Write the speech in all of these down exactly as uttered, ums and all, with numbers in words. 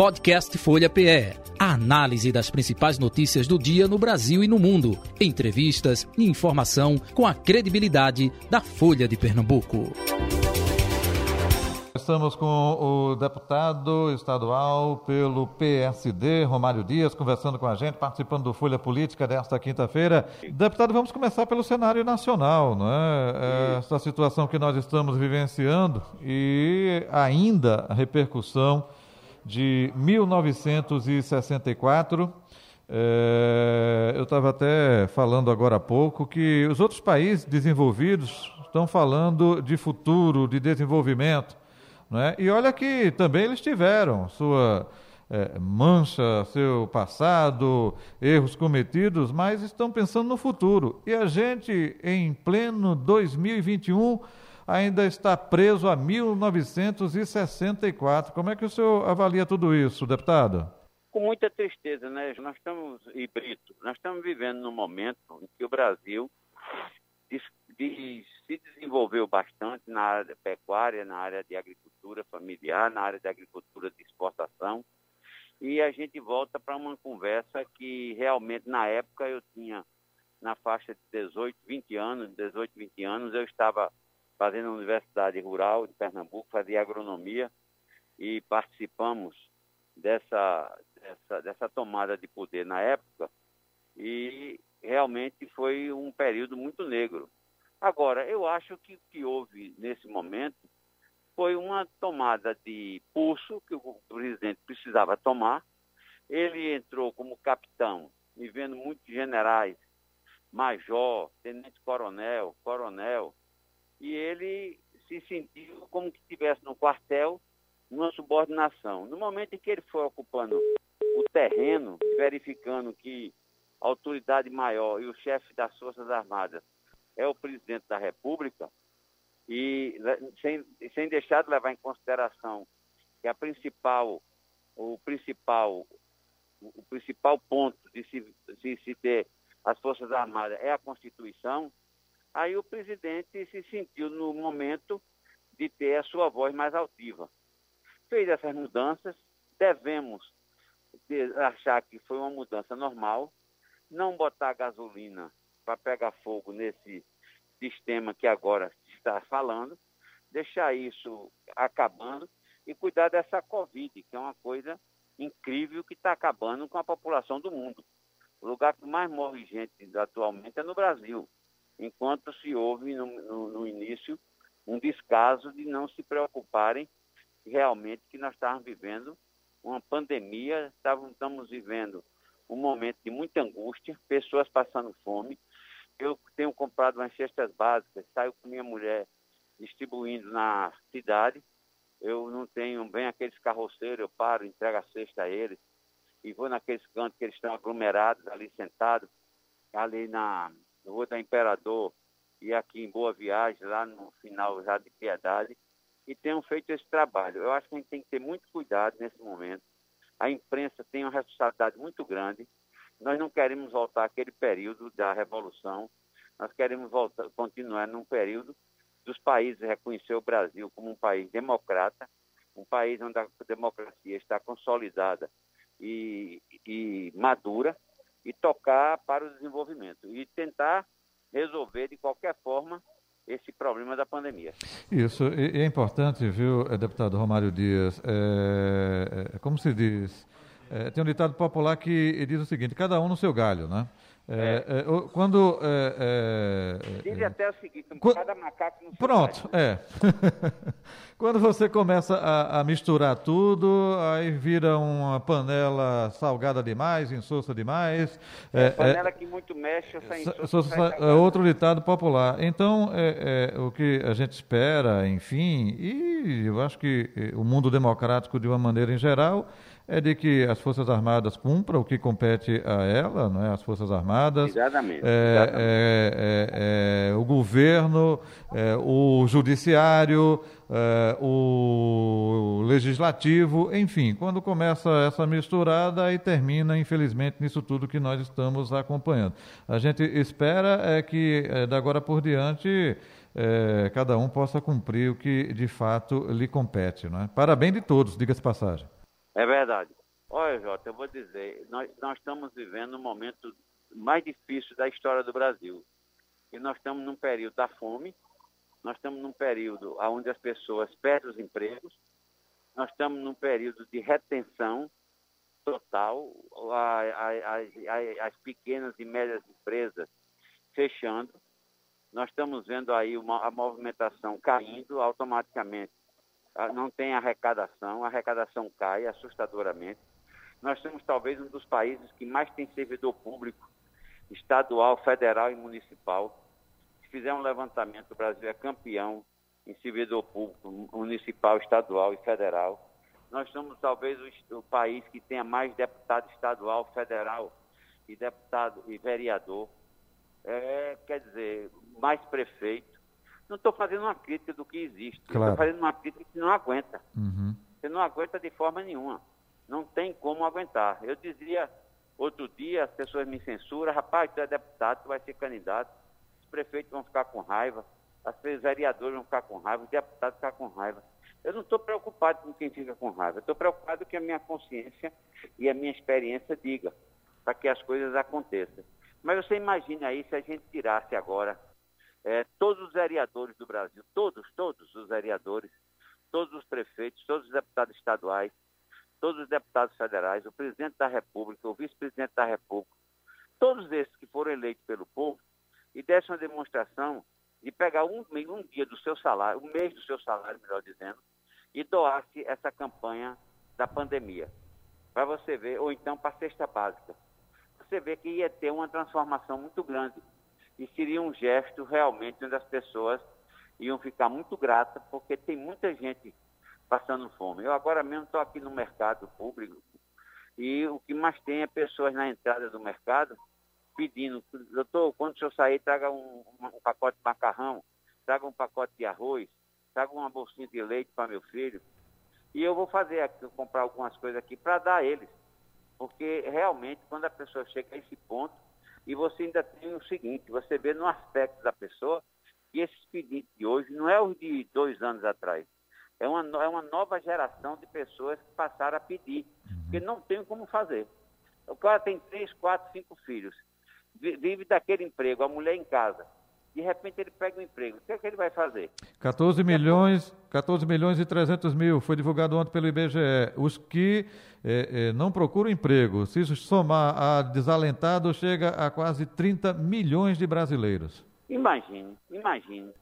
Podcast Folha P E. A análise das principais notícias do dia no Brasil e no mundo. Entrevistas e informação com a credibilidade da Folha de Pernambuco. Estamos com o deputado estadual pelo P S D, Romário Dias, conversando com a gente, participando do Folha Política desta quinta-feira. Deputado, vamos começar pelo cenário nacional, não é? Essa situação que nós estamos vivenciando e ainda a repercussão de mil novecentos e sessenta e quatro. É, eu estava até falando agora há pouco que os outros países desenvolvidos estão falando de futuro, de desenvolvimento. Né? E olha que também eles tiveram sua é, mancha, seu passado, erros cometidos, mas estão pensando no futuro. E a gente, em pleno dois mil e vinte e um, ainda está preso a mil novecentos e sessenta e quatro. Como é que o senhor avalia tudo isso, deputado? Com muita tristeza, né? Nós estamos, e Brito, nós estamos vivendo num momento em que o Brasil diz, diz, se desenvolveu bastante na área da pecuária, na área de agricultura familiar, na área de agricultura de exportação, e a gente volta para uma conversa que realmente na época eu tinha na faixa de dezoito, vinte anos, dezoito, vinte anos, eu estava fazendo a Universidade Rural de Pernambuco, fazia agronomia e participamos dessa, dessa, dessa tomada de poder na época e realmente foi um período muito negro. Agora, eu acho que o que houve nesse momento foi uma tomada de pulso que o presidente precisava tomar. Ele entrou como capitão e vendo muitos generais, major, tenente-coronel, coronel, e ele se sentiu como que estivesse no quartel, numa subordinação. No momento em que ele foi ocupando o terreno, verificando que a autoridade maior e o chefe das Forças Armadas é o presidente da República, e sem, sem deixar de levar em consideração que a principal, o principal, o principal ponto de se, de se ter as Forças Armadas é a Constituição, aí o presidente se sentiu no momento de ter a sua voz mais altiva. Fez essas mudanças, devemos achar que foi uma mudança normal, não botar gasolina para pegar fogo nesse sistema que agora está falando, deixar isso acabando e cuidar dessa Covid, que é uma coisa incrível que está acabando com a população do mundo. O lugar que mais morre gente atualmente é no Brasil, enquanto se houve no, no, no início um descaso de não se preocuparem realmente que nós estávamos vivendo uma pandemia, estávamos, estamos vivendo um momento de muita angústia, pessoas passando fome. Eu tenho comprado umas cestas básicas, saio com minha mulher distribuindo na cidade. Eu não tenho bem aqueles carroceiros, eu paro, entrego a cesta a eles e vou naqueles cantos que eles estão aglomerados ali sentados, ali na Rua da Imperador e aqui em Boa Viagem, lá no final já de Piedade, e tenham feito esse trabalho. Eu acho que a gente tem que ter muito cuidado nesse momento. A imprensa tem uma responsabilidade muito grande. Nós não queremos voltar àquele período da Revolução, nós queremos voltar, continuar num período dos países reconhecer o Brasil como um país democrata, um país onde a democracia está consolidada e, e madura, e tocar para o desenvolvimento e tentar resolver de qualquer forma esse problema da pandemia. Isso, e é importante, viu, deputado Romário Dias, é, é, como se diz, é, tem um ditado popular que diz o seguinte: cada um no seu galho, né? É, é. É, quando... É, é, Diz até o seguinte, quando, cada macaco no seu pronto, galho. é. Quando você começa a, a misturar tudo, aí vira uma panela salgada demais, insossa demais. É, é panela é, que muito mexe, essa insossa é outro ditado popular. Então, é, é, o que a gente espera, enfim, e eu acho que o mundo democrático, de uma maneira em geral, é de que as Forças Armadas cumpram o que compete a ela, não é? As Forças Armadas, exatamente, é, exatamente. É, é, é, o governo, é, o judiciário, é, o legislativo, enfim, quando começa essa misturada, aí termina, infelizmente, nisso tudo que nós estamos acompanhando. A gente espera é que, é, da agora por diante, é, cada um possa cumprir o que de fato lhe compete, não é? Para bem de todos, diga-se passagem. É verdade. Olha, Jota, eu vou dizer, nós, nós estamos vivendo um momento mais difícil da história do Brasil. E nós estamos num período da fome, nós estamos num período onde as pessoas perdem os empregos, nós estamos num período de retenção total, as pequenas e médias empresas fechando, nós estamos vendo aí uma, a movimentação caindo automaticamente, não tem arrecadação, a arrecadação cai assustadoramente. Nós somos talvez um dos países que mais tem servidor público, estadual, federal e municipal. Se fizer um levantamento, o Brasil é campeão em servidor público municipal, estadual e federal. Nós somos talvez o, o país que tenha mais deputado estadual, federal e deputado e vereador. É, quer dizer, mais prefeito. Não estou fazendo uma crítica do que existe. Claro. Estou fazendo uma crítica que não aguenta. Uhum. Você não aguenta de forma nenhuma. Não tem como aguentar. Eu dizia outro dia, as pessoas me censuram, rapaz, tu é deputado, tu vai ser candidato, os prefeitos vão ficar com raiva, os vereadores vão ficar com raiva, os deputados vão ficar com raiva. Eu não estou preocupado com quem fica com raiva, eu estou preocupado com que a minha consciência e a minha experiência diga, para que as coisas aconteçam. Mas você imagine aí se a gente tirasse agora é, todos os vereadores do Brasil, todos, todos os vereadores, todos os prefeitos, todos os deputados estaduais, todos os deputados federais, o presidente da República, o vice-presidente da República, todos esses que foram eleitos pelo povo, e dessem uma demonstração de pegar um, um dia do seu salário, um mês do seu salário, melhor dizendo, e doasse essa campanha da pandemia, para você ver, ou então para a cesta básica. Você vê que ia ter uma transformação muito grande, e seria um gesto realmente onde as pessoas iam ficar muito gratas, porque tem muita gente passando fome. Eu agora mesmo estou aqui no mercado público e o que mais tem é pessoas na entrada do mercado pedindo, doutor, quando o senhor sair, traga um, um pacote de macarrão, traga um pacote de arroz, traga uma bolsinha de leite para meu filho. E eu vou fazer aqui, comprar algumas coisas aqui para dar a eles. Porque realmente, quando a pessoa chega a esse ponto, e você ainda tem o seguinte, você vê no aspecto da pessoa que esses pedidos de hoje não é os de dois anos atrás. É uma, é uma nova geração de pessoas que passaram a pedir, porque não tem como fazer. O cara tem três, quatro, cinco filhos, vive daquele emprego, a mulher em casa. De repente ele pega um emprego. O que é que ele vai fazer? catorze milhões, catorze milhões e trezentos mil, foi divulgado ontem pelo I B G E. Os que eh, eh, não procuram emprego, se isso somar a desalentado, chega a quase trinta milhões de brasileiros. Imagine, imagine,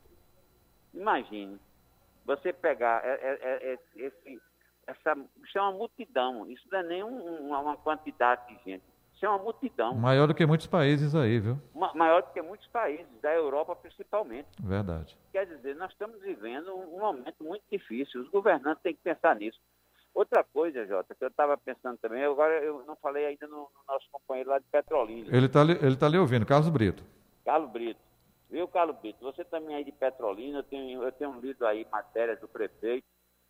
imagine. Você pegar é, é, é, esse, essa, isso é uma multidão, isso não é nem um, uma quantidade de gente, isso é uma multidão. Maior do que muitos países aí, viu? Ma, maior do que muitos países, da Europa principalmente. Verdade. Quer dizer, nós estamos vivendo um momento muito difícil, os governantes têm que pensar nisso. Outra coisa, Jota, que eu estava pensando também, agora eu não falei ainda no, no nosso companheiro lá de Petrolina. Ele está ele tá ali ouvindo, Carlos Brito. Carlos Brito. Viu, Carlos Brito? Você também aí de Petrolina, eu tenho, eu tenho lido aí matérias do prefeito,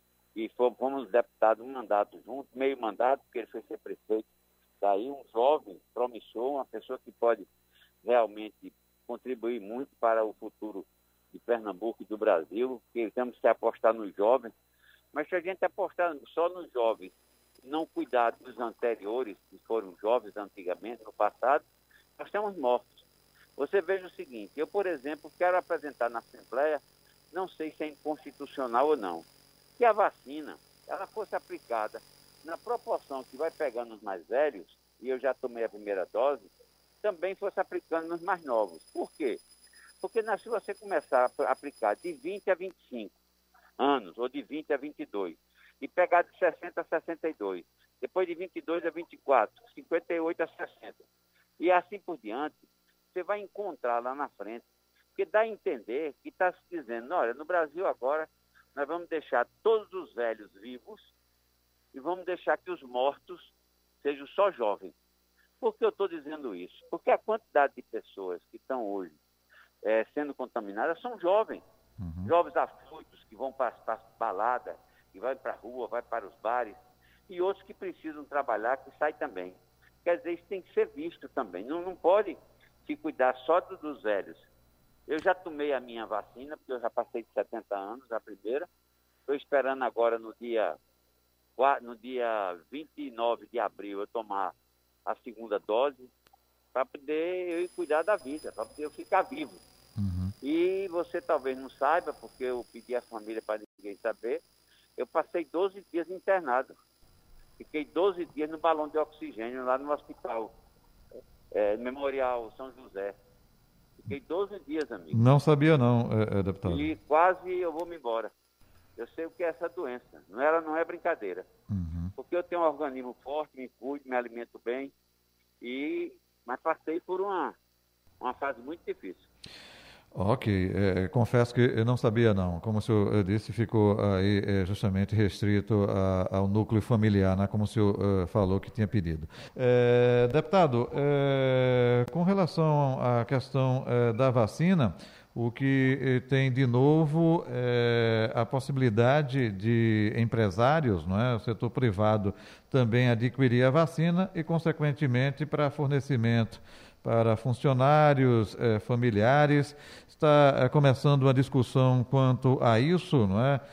e fomos deputados um mandato junto, meio mandato, porque ele foi ser prefeito. Daí um jovem promissor, uma pessoa que pode realmente contribuir muito para o futuro de Pernambuco e do Brasil, porque temos que apostar nos jovens. Mas se a gente apostar só nos jovens, não cuidar dos anteriores, que foram jovens antigamente, no passado, nós estamos mortos. Você veja o seguinte, eu, por exemplo, quero apresentar na Assembleia, não sei se é inconstitucional ou não, que a vacina, ela fosse aplicada na proporção que vai pegando nos mais velhos, e eu já tomei a primeira dose, também fosse aplicando nos mais novos. Por quê? Porque se você começar a aplicar de vinte a vinte e cinco anos, ou de vinte a vinte e dois, e pegar de sessenta a sessenta e dois, depois de vinte e dois a vinte e quatro, cinquenta e oito a sessenta, e assim por diante, você vai encontrar lá na frente, porque dá a entender que está se dizendo, olha, no Brasil agora, nós vamos deixar todos os velhos vivos e vamos deixar que os mortos sejam só jovens. Por que eu estou dizendo isso? Porque a quantidade de pessoas que estão hoje é, sendo contaminadas são jovens. Uhum. Jovens afoitos que vão para as baladas, que vão para a rua, vão para os bares, e outros que precisam trabalhar, que saem também. Quer dizer, isso tem que ser visto também. Não, não pode se cuidar só dos velhos. Eu já tomei a minha vacina, porque eu já passei de setenta anos, a primeira. Estou esperando agora no dia no dia vinte e nove de abril, eu tomar a segunda dose, para poder eu cuidar da vida, para poder eu ficar vivo. Uhum. E você talvez não saiba, porque eu pedi à família para ninguém saber, eu passei doze dias internado. Fiquei doze dias no balão de oxigênio lá no hospital, é, Memorial São José. Fiquei doze dias, amigo. Não sabia não, é, é, deputado. E quase eu vou me embora. Eu sei o que é essa doença. Não, ela não é brincadeira. Uhum. Porque eu tenho um organismo forte, me cuido, me alimento bem. E... Mas passei por uma, uma fase muito difícil. Ok, é, confesso que eu não sabia não. Como o senhor disse, ficou aí é, justamente restrito a, ao núcleo familiar, né? Como o senhor uh, falou que tinha pedido. É, deputado, é, com relação à questão é, da vacina, o que tem de novo é a possibilidade de empresários, não é, o setor privado, também adquirir a vacina e, consequentemente, para fornecimento para funcionários, eh, familiares. Está eh, começando uma discussão quanto a isso, não é?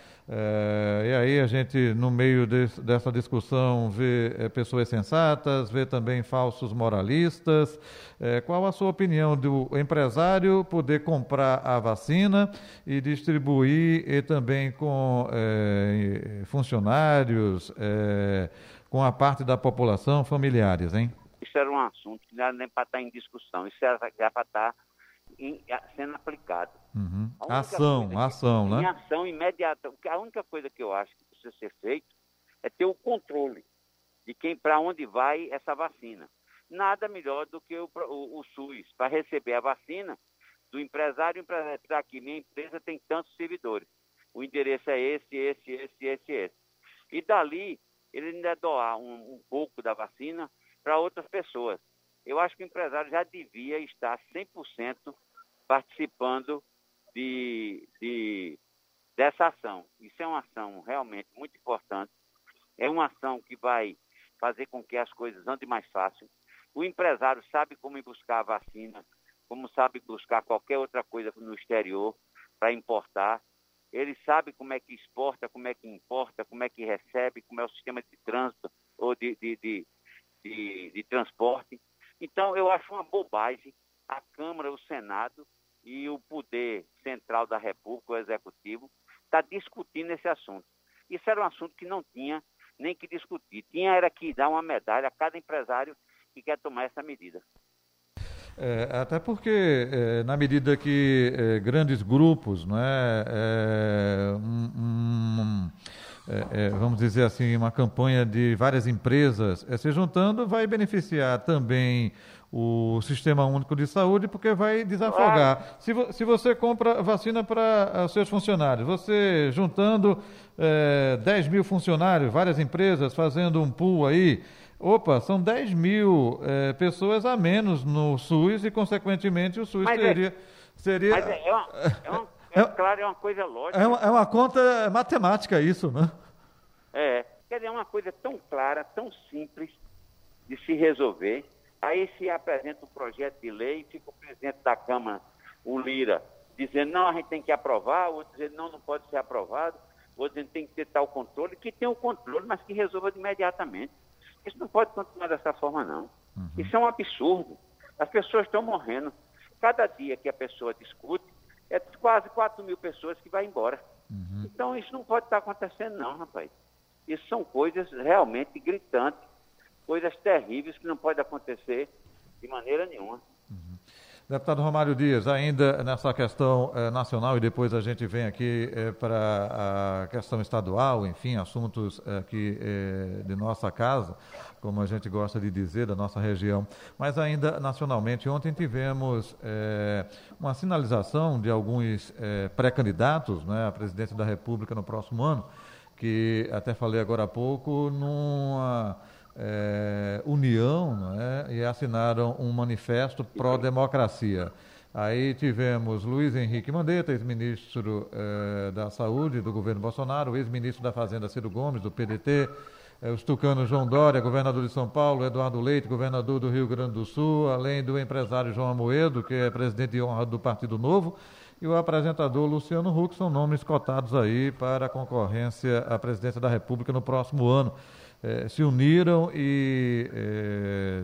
Eh, e aí a gente, no meio de, dessa discussão, vê eh, pessoas sensatas, vê também falsos moralistas. Eh, qual a sua opinião do empresário poder comprar a vacina e distribuir e também com eh, funcionários, eh, com a parte da população, familiares, hein? Isso era um assunto que não era nem para estar em discussão, isso era, era para estar em, sendo aplicado. Uhum. Ação, que, ação, em né? Em ação imediata. A única coisa que eu acho que precisa ser feito é ter o controle de quem, para onde vai essa vacina. Nada melhor do que o, o, o SUS, para receber a vacina do empresário, empresário aqui, minha empresa tem tantos servidores. O endereço é esse, esse, esse, esse, esse. E dali, ele ainda doar um, um pouco da vacina para outras pessoas. Eu acho que o empresário já devia estar cem por cento participando de, de, dessa ação. Isso é uma ação realmente muito importante. É uma ação que vai fazer com que as coisas andem mais fácil. O empresário sabe como ir buscar a vacina, como sabe buscar qualquer outra coisa no exterior para importar. Ele sabe como é que exporta, como é que importa, como é que recebe, como é o sistema de trânsito ou de... de, de De, de transporte. Então, eu acho uma bobagem a Câmara, o Senado e o poder central da República, o Executivo, estar tá discutindo esse assunto. Isso era um assunto que não tinha nem que discutir. Tinha era que dar uma medalha a cada empresário que quer tomar essa medida. É, até porque, é, na medida que é, grandes grupos, não é, é um, um, É, é, vamos dizer assim, uma campanha de várias empresas é, se juntando, vai beneficiar também o Sistema Único de Saúde, porque vai desafogar. Claro. Se, vo, se você compra vacina para os seus funcionários, você juntando é, dez mil funcionários, várias empresas fazendo um pool aí, opa, são dez mil é, pessoas a menos no SUS e, consequentemente, o SUS mas teria... É, seria, mas é, é uma... É uma... É, claro, é uma coisa lógica. É uma, é uma conta matemática isso, né? É, quer dizer, é uma coisa tão clara, tão simples de se resolver. Aí se apresenta um projeto de lei, fica o presidente da Câmara, o Lira, dizendo, não, a gente tem que aprovar, o outro dizendo, não, não pode ser aprovado, o outro dizendo, tem que ter tal controle, que tem o controle, mas que resolva imediatamente. Isso não pode continuar dessa forma, não. Uhum. Isso é um absurdo. As pessoas estão morrendo. Cada dia que a pessoa discute, é quase quatro mil pessoas que vão embora. Uhum. Então, isso não pode estar acontecendo, não, rapaz. Isso são coisas realmente gritantes, coisas terríveis que não podem acontecer de maneira nenhuma. Uhum. Deputado Romário Dias, ainda nessa questão eh, nacional, e depois a gente vem aqui eh, para a questão estadual, enfim, assuntos aqui eh, de nossa casa, como a gente gosta de dizer, da nossa região, mas ainda nacionalmente. Ontem tivemos eh, uma sinalização de alguns eh, pré-candidatos, né, à presidência da República no próximo ano, que até falei agora há pouco, numa... É, união, né, e assinaram um manifesto pró-democracia. Aí tivemos Luiz Henrique Mandetta, ex-ministro eh, da Saúde do governo Bolsonaro, ex-ministro da Fazenda Ciro Gomes, do P D T, eh, os tucanos João Dória, governador de São Paulo, Eduardo Leite, governador do Rio Grande do Sul, além do empresário João Amoedo, que é presidente de honra do Partido Novo, e o apresentador Luciano Huck são nomes cotados aí para a concorrência à presidência da República no próximo ano. É, se uniram e é,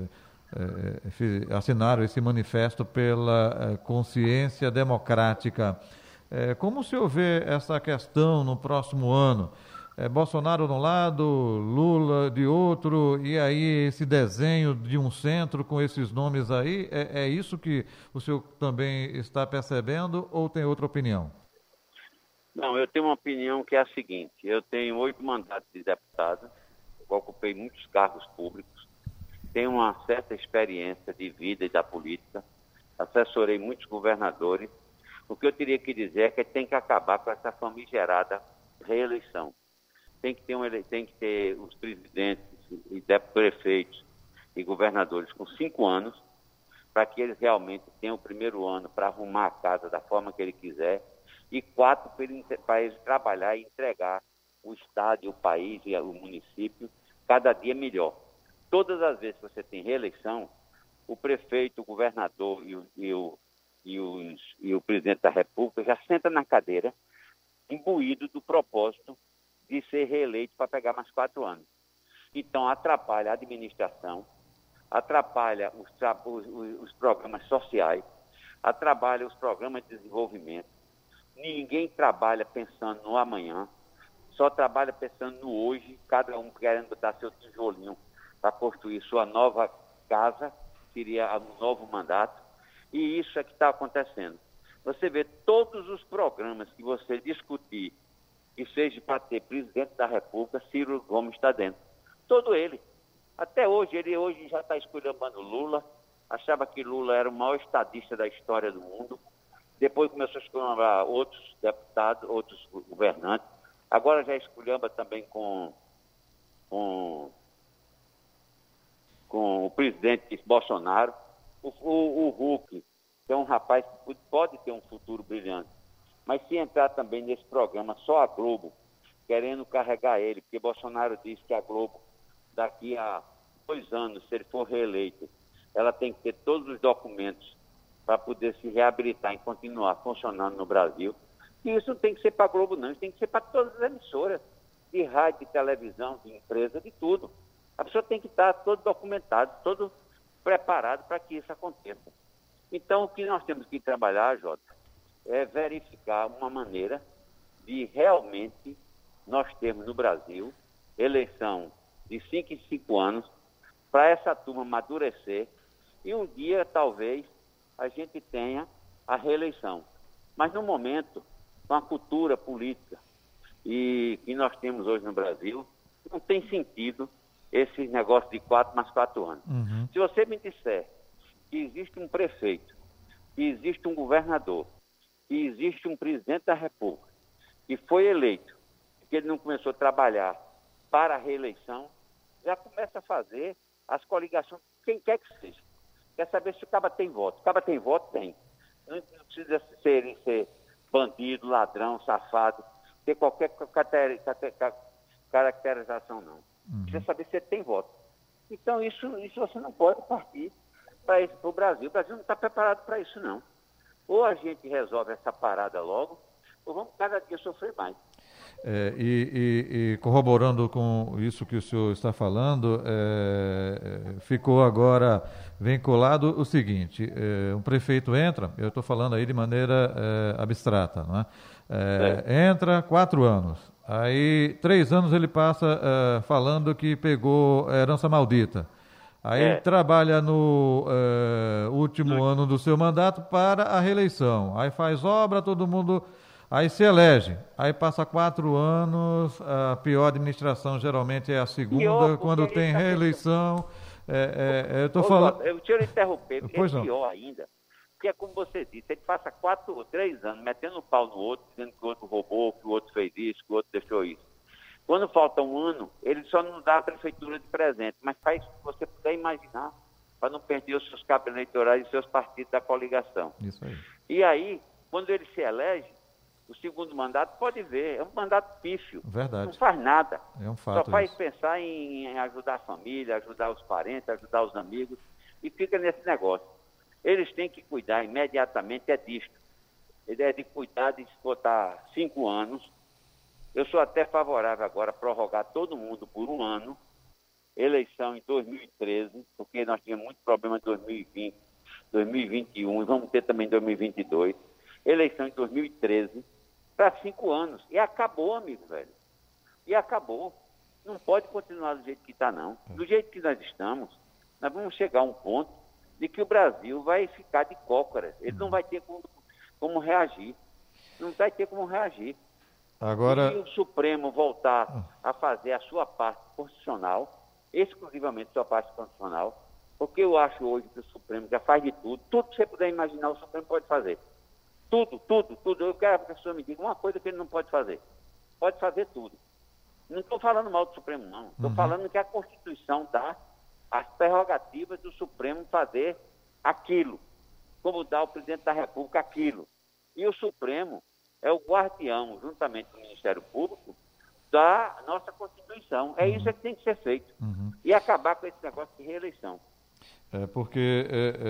é, assinaram esse manifesto pela consciência democrática. É, como se vê essa questão no próximo ano? É, Bolsonaro de um lado, Lula de outro, e aí esse desenho de um centro com esses nomes aí, é, é isso que o senhor também está percebendo ou tem outra opinião? Não, eu tenho uma opinião que é a seguinte: eu tenho oito mandatos de deputado, ocupei muitos cargos públicos, tenho uma certa experiência de vida e da política, assessorei muitos governadores. O que eu teria que dizer é que tem que acabar com essa famigerada reeleição. Tem que ter, um, tem que ter os presidentes e prefeitos e governadores com cinco anos, para que eles realmente tenham o primeiro ano para arrumar a casa da forma que ele quiser, e quatro para ele, para ele trabalhar e entregar o Estado, o país e o município cada dia melhor. Todas as vezes que você tem reeleição, o prefeito, o governador e o, e o, e os, e o presidente da República já senta na cadeira imbuído do propósito de ser reeleito para pegar mais quatro anos. Então, atrapalha a administração, atrapalha os, os, os programas sociais, atrapalha os programas de desenvolvimento. Ninguém trabalha pensando no amanhã, só trabalha pensando no hoje, cada um querendo botar seu tijolinho para construir sua nova casa, seria um novo mandato, e isso é que está acontecendo. Você vê todos os programas que você discutir, que seja para ter presidente da República, Ciro Gomes está dentro. Todo ele. Até hoje, ele hoje já está esculhambando Lula, achava que Lula era o maior estadista da história do mundo, depois começou a esculhambar outros deputados, outros governantes, agora já esculhamba também com, com, com o presidente Bolsonaro, o, o, o Huck, que é um rapaz que pode ter um futuro brilhante. Mas se entrar também nesse programa só a Globo, querendo carregar ele, porque Bolsonaro disse que a Globo, daqui a dois anos, se ele for reeleito, ela tem que ter todos os documentos para poder se reabilitar e continuar funcionando no Brasil. E isso não tem que ser para a Globo, não. Isso tem que ser para todas as emissoras, de rádio, de televisão, de empresa, de tudo. A pessoa tem que estar todo documentado, todo preparado para que isso aconteça. Então, o que nós temos que trabalhar, Jota, é verificar uma maneira de realmente nós termos no Brasil eleição de cinco em cinco anos para essa turma amadurecer e um dia, talvez, a gente tenha a reeleição. Mas, no momento, com a cultura política e que nós temos hoje no Brasil, não tem sentido esse negócio de quatro mais quatro anos. Uhum. Se você me disser que existe um prefeito, que existe um governador, que existe um presidente da República que foi eleito, que ele não começou a trabalhar para a reeleição, já começa a fazer as coligações, quem quer que seja. Quer saber se o Caba tem voto. O Caba tem voto? Tem. Não, não precisa ser, ser bandido, ladrão, safado, ter qualquer caracterização, não. Uhum. Precisa saber se ele tem voto. Então, isso, isso você não pode partir para o Brasil. O Brasil não está preparado para isso, não. Ou a gente resolve essa parada logo, ou vamos cada dia sofrer mais. É, e, e, e corroborando com isso que o senhor está falando, é, ficou agora vinculado o seguinte, é, um prefeito entra, eu estou falando aí de maneira é, abstrata, não é? É, é. Entra quatro anos, aí três anos ele passa é, falando que pegou herança maldita. Aí é. ele trabalha no uh, último ano do seu mandato para a reeleição. Aí faz obra, todo mundo... Aí se elege. Aí passa quatro anos, a pior administração geralmente é a segunda, quando tem reeleição. É, é, eu estou falando... Eu tiro interromper, porque pois é pior não. ainda. Porque é como você disse, ele passa quatro ou três anos metendo o pau no outro, dizendo que o outro roubou, que o outro fez isso, que o outro deixou isso. Quando falta um ano, ele só não dá a prefeitura de presente, mas faz o que você puder imaginar, para não perder os seus cabos eleitorais e seus partidos da coligação. Isso aí. E aí, quando ele se elege, o segundo mandato, pode ver, é um mandato pífio. Verdade. Não faz nada. É um fato. Só faz isso. pensar em ajudar a família, ajudar os parentes, ajudar os amigos, e fica nesse negócio. Eles têm que cuidar imediatamente é disto. ideia de cuidar de botar cinco anos. Eu sou até favorável agora a prorrogar todo mundo por um ano, eleição em dois mil e treze, porque nós tínhamos muito problema em dois mil e vinte, dois mil e vinte e um, e vamos ter também em dois mil e vinte e dois, eleição em dois mil e treze, para cinco anos. E acabou, amigo, velho. E acabou. Não pode continuar do jeito que está, não. Do jeito que nós estamos, nós vamos chegar a um ponto de que o Brasil vai ficar de cócoras. Ele não vai ter como, como reagir. Não vai ter como reagir. Agora... Se o Supremo voltar a fazer a sua parte constitucional, exclusivamente sua parte constitucional, porque eu acho hoje que o Supremo já faz de tudo. Tudo que você puder imaginar, o Supremo pode fazer. Tudo, tudo, tudo. Eu quero que a pessoa me diga uma coisa que ele não pode fazer. Pode fazer tudo. Não estou falando mal do Supremo, não. Estou uhum. falando que a Constituição dá as prerrogativas do Supremo fazer aquilo, como dá o presidente da República aquilo. E o Supremo é o guardião, juntamente com o Ministério Público, da nossa Constituição. É uhum. isso que tem que ser feito. Uhum. E acabar com esse negócio de reeleição. É porque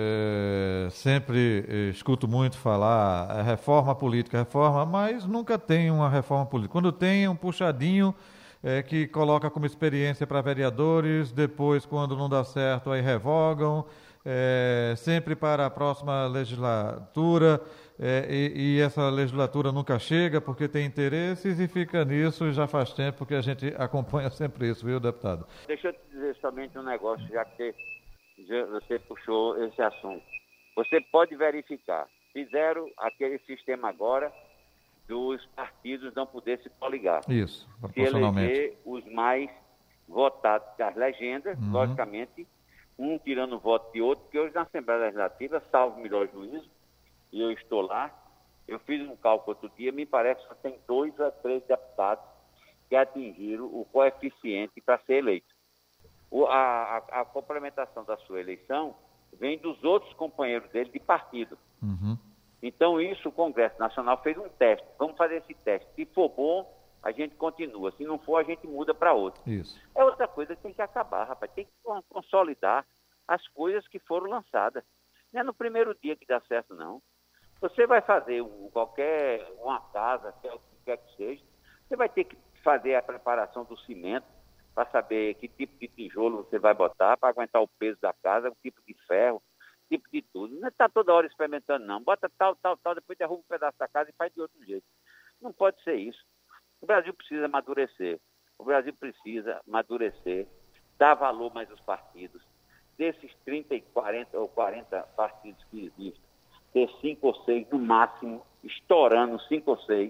é, é, sempre escuto muito falar é, reforma política, reforma, mas nunca tem uma reforma política. Quando tem, é um puxadinho é, que coloca como experiência para vereadores, depois, quando não dá certo, aí revogam, é, sempre para a próxima legislatura, é, e, e essa legislatura nunca chega porque tem interesses e fica nisso já faz tempo que a gente acompanha sempre isso, viu, deputado? Deixa eu te dizer somente um negócio, já que você puxou esse assunto. Você pode verificar. Fizeram aquele sistema agora dos partidos não poder se coligar. Isso, proporcionalmente. Se eleger os mais votados das legendas, uhum. logicamente, um tirando o voto de outro, porque hoje na Assembleia Legislativa, salvo melhor juízo, e eu estou lá, eu fiz um cálculo outro dia, me parece que só tem dois a três deputados que atingiram o coeficiente para ser eleito. O, a, a, a complementação da sua eleição vem dos outros companheiros dele de partido. Uhum. Então, isso o Congresso Nacional fez um teste. Vamos fazer esse teste. Se for bom, a gente continua. Se não for, a gente muda para outro. Isso. É outra coisa que tem que acabar, rapaz. Tem que consolidar as coisas que foram lançadas. Não é no primeiro dia que dá certo, não. Você vai fazer um, qualquer, uma casa, quer o que quer que seja, você vai ter que fazer a preparação do cimento, para saber que tipo de tijolo você vai botar, para aguentar o peso da casa, o tipo de ferro, tipo de tudo. Não está toda hora experimentando, não. Bota tal, tal, tal, depois derruba um pedaço da casa e faz de outro jeito. Não pode ser isso. O Brasil precisa amadurecer. O Brasil precisa amadurecer, dar valor mais aos partidos. Desses trinta, quarenta ou quarenta partidos que existem, ter cinco ou seis no máximo, estourando cinco ou seis,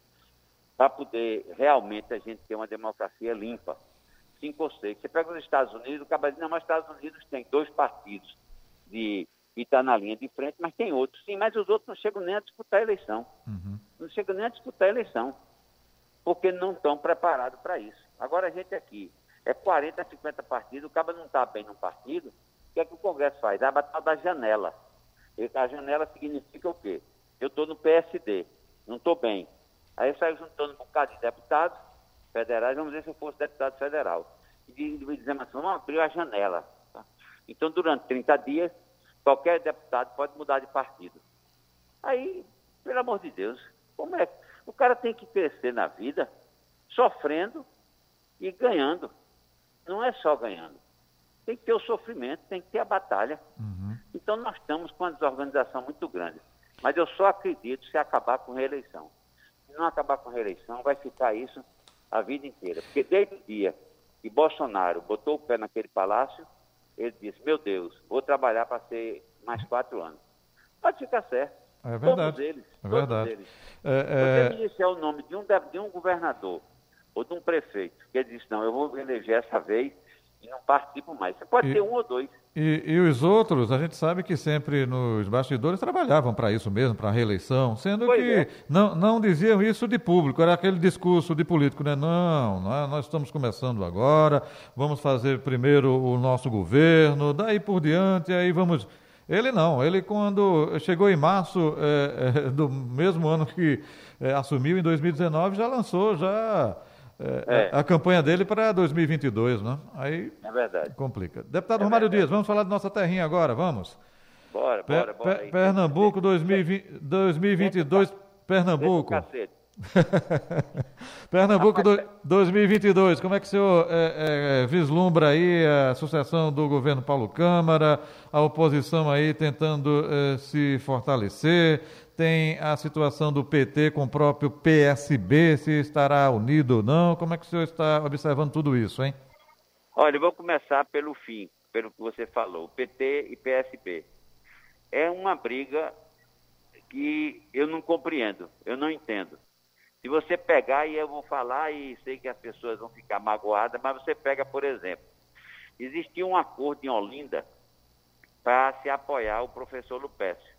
para poder realmente a gente ter uma democracia limpa. Cinco ou seis. Você pega os Estados Unidos, acaba dizendo, não, mas os Estados Unidos tem dois partidos de, que estão na linha de frente, mas tem outros. Sim, mas os outros não chegam nem a disputar a eleição. Uhum. Não chegam nem a disputar a eleição, porque não estão preparados para isso. Agora a gente aqui, é quarenta, cinquenta partidos, o cara não está bem num partido, o que é que o Congresso faz? Dá a batalha da janela. E a janela significa o quê? Eu estou no P S D, não estou bem. Aí sai juntando um bocado de deputados federais, vamos dizer se eu fosse deputado federal. E dizendo assim, vamos abrir a janela. Tá? Então, durante trinta dias, qualquer deputado pode mudar de partido. Aí, pelo amor de Deus, como é? O cara tem que crescer na vida, sofrendo e ganhando. Não é só ganhando. Tem que ter o sofrimento, tem que ter a batalha. Uhum. Então, nós estamos com uma desorganização muito grande. Mas eu só acredito se acabar com reeleição. Se não acabar com reeleição, vai ficar isso a vida inteira. Porque desde o dia que Bolsonaro botou o pé naquele palácio, ele disse, meu Deus, vou trabalhar para ser mais quatro anos. Pode ficar certo. É verdade. Todos eles. É todos verdade. eles. É, Você é... me disser o nome de um, de um governador ou de um prefeito que ele disse, não, eu vou eleger essa vez e não participo mais. Você pode e... ter um ou dois. E, e os outros, a gente sabe que sempre nos bastidores trabalhavam para isso mesmo, para a reeleição, sendo pois que é. não, não diziam isso de público, era aquele discurso de político, né? Não, não é, nós estamos começando agora, vamos fazer primeiro o nosso governo, daí por diante, aí vamos... Ele não, ele quando chegou em março é, é, do mesmo ano que é, assumiu, em dois mil e dezenove, já lançou já... É, é. A, a campanha dele para dois mil e vinte e dois, né? Aí é verdade. Complica. Deputado é Romário verdade. Dias, vamos falar de nossa terrinha agora, vamos? Bora, bora, Pe- bora. Pe- Aí. Pernambuco dois mil e vinte, dois mil e vinte e dois, Pernambuco. Pernambuco do, dois mil e vinte e dois, como é que o senhor é, é, vislumbra aí a sucessão do governo Paulo Câmara, a oposição aí tentando é, se fortalecer, tem a situação do P T com o próprio P S B, se estará unido ou não, como é que o senhor está observando tudo isso, hein? Olha, eu vou começar pelo fim, pelo que você falou, P T e P S B. É uma briga que eu não compreendo, eu não entendo. Se você pegar, e eu vou falar, e sei que as pessoas vão ficar magoadas, mas você pega, por exemplo, existia um acordo em Olinda para se apoiar o professor Lupécio.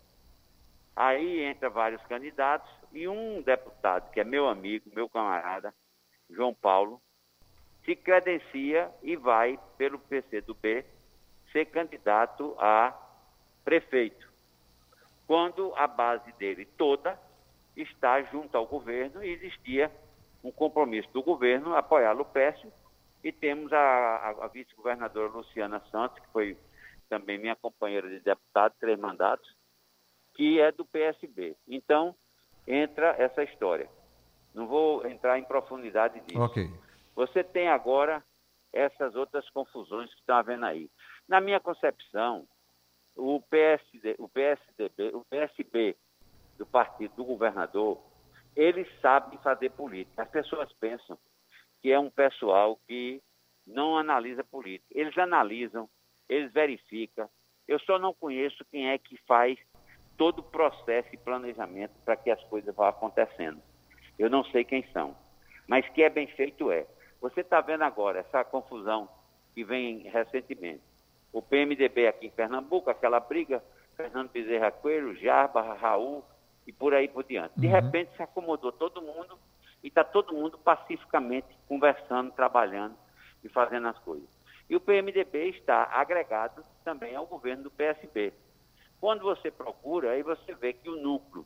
Aí entra vários candidatos e um deputado, que é meu amigo, meu camarada, João Paulo, se credencia e vai, pelo P C do B, ser candidato a prefeito, quando a base dele toda está junto ao governo e existia um compromisso do governo apoiar Lupécio, e temos a, a, a vice-governadora Luciana Santos, que foi também minha companheira de deputado, três mandatos, que é do P S B. Então, entra essa história. Não vou entrar em profundidade disso. Ok. Você tem agora essas outras confusões que estão havendo aí. Na minha concepção, o P S D, o P S D B, o P S B do partido do governador, eles sabem fazer política. As pessoas pensam que é um pessoal que não analisa política. Eles analisam, eles verificam. Eu só não conheço quem é que faz todo o processo e planejamento para que as coisas vão acontecendo. Eu não sei quem são, mas que é bem feito é. Você está vendo agora essa confusão que vem recentemente. O P M D B aqui em Pernambuco, aquela briga, Fernando Bezerra Coelho, Jarba, Raul e por aí por diante. De Uhum. repente se acomodou todo mundo e está todo mundo pacificamente conversando, trabalhando e fazendo as coisas. E o P M D B está agregado também ao governo do P S B. Quando você procura, aí você vê que o núcleo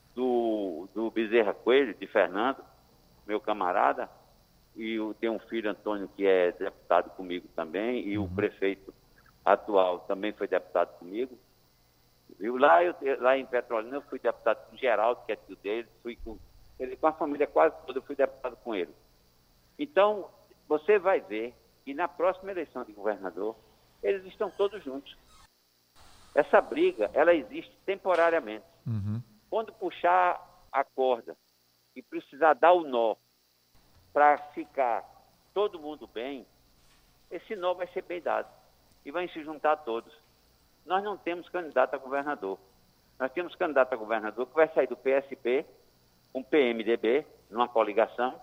do, do Bezerra Coelho, de Fernando, meu camarada, e eu tenho um filho, Antônio, que é deputado comigo também, e uhum. o prefeito atual também foi deputado comigo. Viu? Lá, eu, lá em Petrolina eu fui deputado com o Geraldo, que é tio dele, fui com, ele, com a família quase toda, eu fui deputado com ele. Então, você vai ver que na próxima eleição de governador, eles estão todos juntos. Essa briga, ela existe temporariamente. Uhum. Quando puxar a corda e precisar dar o nó para ficar todo mundo bem, esse nó vai ser bem dado e vai se juntar todos. Nós não temos candidato a governador. Nós temos candidato a governador que vai sair do P S B, um P M D B, numa coligação,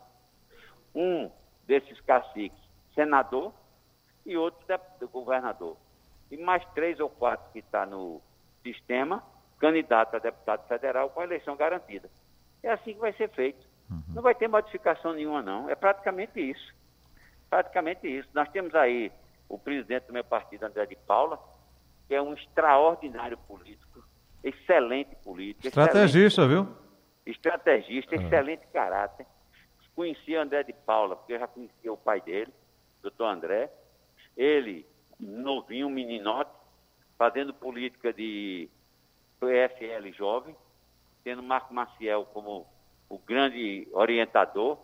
um desses caciques, senador, e outro do governador. E mais três ou quatro que está no sistema, candidato a deputado federal com a eleição garantida. É assim que vai ser feito. Uhum. Não vai ter modificação nenhuma, não. É praticamente isso. Praticamente isso. Nós temos aí o presidente do meu partido, André de Paula, que é um extraordinário político, excelente político. Estrategista, excelente, viu? Estrategista, uhum. excelente caráter. Conhecia André de Paula, porque eu já conhecia o pai dele, doutor André. Ele, novinho, meninote, fazendo política de P F L jovem, tendo Marco Maciel como o grande orientador,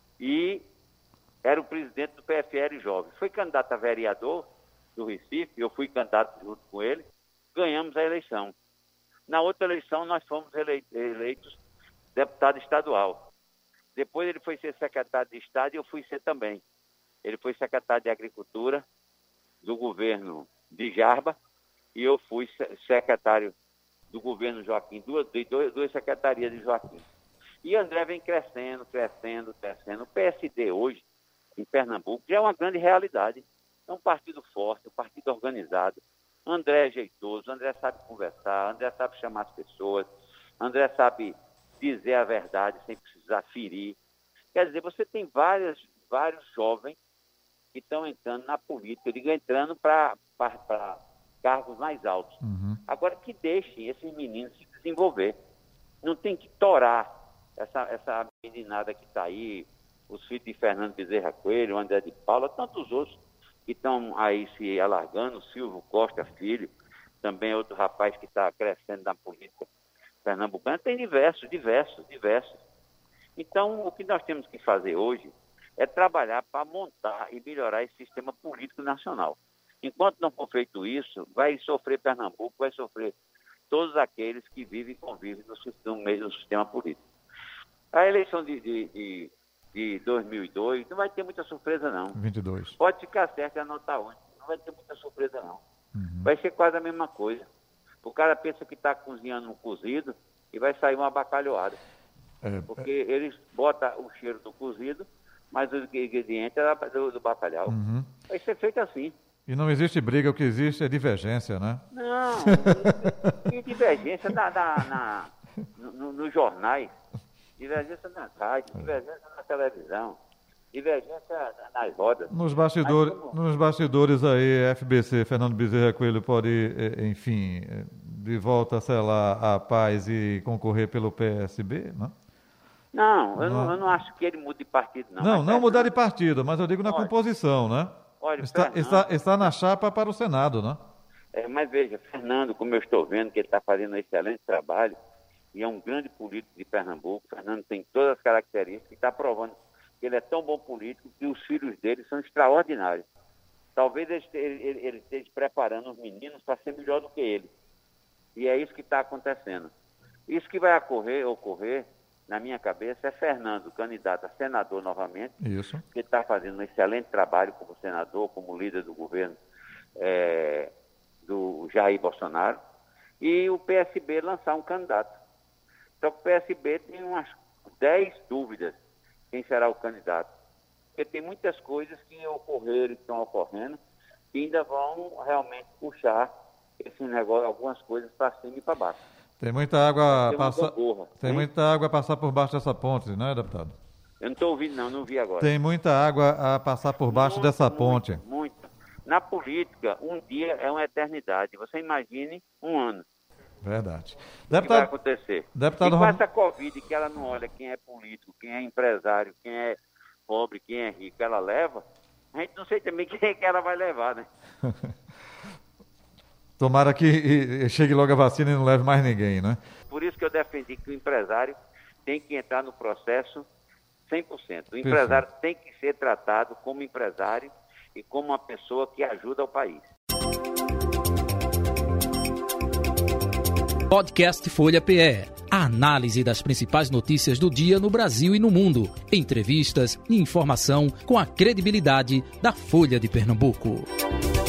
e era o presidente do P F L jovem. Foi candidato a vereador do Recife, eu fui candidato junto com ele, ganhamos a eleição. Na outra eleição, nós fomos eleitos deputado estadual. Depois ele foi ser secretário de Estado e eu fui ser também. Ele foi secretário de Agricultura do governo de Jarba e eu fui secretário do governo Joaquim, duas, duas, duas secretarias de Joaquim. E André vem crescendo, crescendo, crescendo. O P S D hoje, em Pernambuco, já é uma grande realidade. É um partido forte, um partido organizado. André é jeitoso, André sabe conversar, André sabe chamar as pessoas, André sabe dizer a verdade sem precisar ferir. Quer dizer, você tem várias, vários jovens que estão entrando na política, eu digo entrando para cargos mais altos. Uhum. Agora que deixem esses meninos se desenvolver. Não tem que torar essa, essa meninada que está aí, os filhos de Fernando Bezerra Coelho, André de Paula, tantos outros que estão aí se alargando, Silvio Costa Filho, também é outro rapaz que está crescendo na política pernambucana. Tem diversos, diversos, diversos. Então, o que nós temos que fazer hoje é trabalhar para montar e melhorar esse sistema político nacional. Enquanto não for feito isso, vai sofrer Pernambuco, vai sofrer todos aqueles que vivem e convivem no, no meio do sistema político. A eleição de, de, de, de dois mil e dois não vai ter muita surpresa, não. vinte e dois. Pode ficar certo e anotar hoje. Não vai ter muita surpresa, não. Uhum. Vai ser quase a mesma coisa. O cara pensa que está cozinhando um cozido e vai sair uma bacalhoada. É, porque é... eles botam o cheiro do cozido, mas o ingrediente é do, do bacalhau. Uhum. Vai ser feito assim. E não existe briga, o que existe é divergência, né? Não, e divergência na, na, na, no, nos jornais, divergência nas rádios, divergência na televisão, divergência nas rodas. Nos bastidores, como... nos bastidores aí, F B C, Fernando Bezerra Coelho pode, enfim, de volta a selar a paz e concorrer pelo P S B, não? Não, eu não, não, eu não acho que ele mude de partido, não. Não, não é mudar de partido, mas eu digo na olha, composição, né? Olha, está, Fernando, está, está na chapa para o Senado, né? É, mas veja, Fernando, como eu estou vendo que ele está fazendo um excelente trabalho e é um grande político de Pernambuco, Fernando tem todas as características e está provando que ele é tão bom político que os filhos dele são extraordinários. Talvez ele, ele, ele esteja preparando os meninos para ser melhor do que ele. E é isso que está acontecendo. Isso que vai ocorrer, ocorrer, na minha cabeça, é Fernando, candidato a senador novamente, Isso. que está fazendo um excelente trabalho como senador, como líder do governo é, do Jair Bolsonaro, e o P S B lançar um candidato. Só que o P S B tem umas dez dúvidas quem será o candidato. Porque tem muitas coisas que ocorreram e estão ocorrendo que ainda vão realmente puxar esse negócio, algumas coisas para cima e para baixo. Tem muita água tem passar. Borra, tem muita água a passar por baixo dessa ponte, né, deputado? Eu não estou ouvindo, não, não vi agora. Tem muita água a passar por baixo muito, dessa muito, ponte. Muito. Na política, um dia é uma eternidade. Você imagine um ano. Verdade. O que vai acontecer? Deputado e com Rom... essa Covid, que ela não olha quem é político, quem é empresário, quem é pobre, quem é rico, ela leva, a gente não sei também quem é que ela vai levar, né? Tomara que chegue logo a vacina e não leve mais ninguém, né? Por isso que eu defendi que o empresário tem que entrar no processo cem por cento. O empresário Perfeito. Tem que ser tratado como empresário e como uma pessoa que ajuda o país. Podcast Folha P E. A análise das principais notícias do dia no Brasil e no mundo. Entrevistas e informação com a credibilidade da Folha de Pernambuco.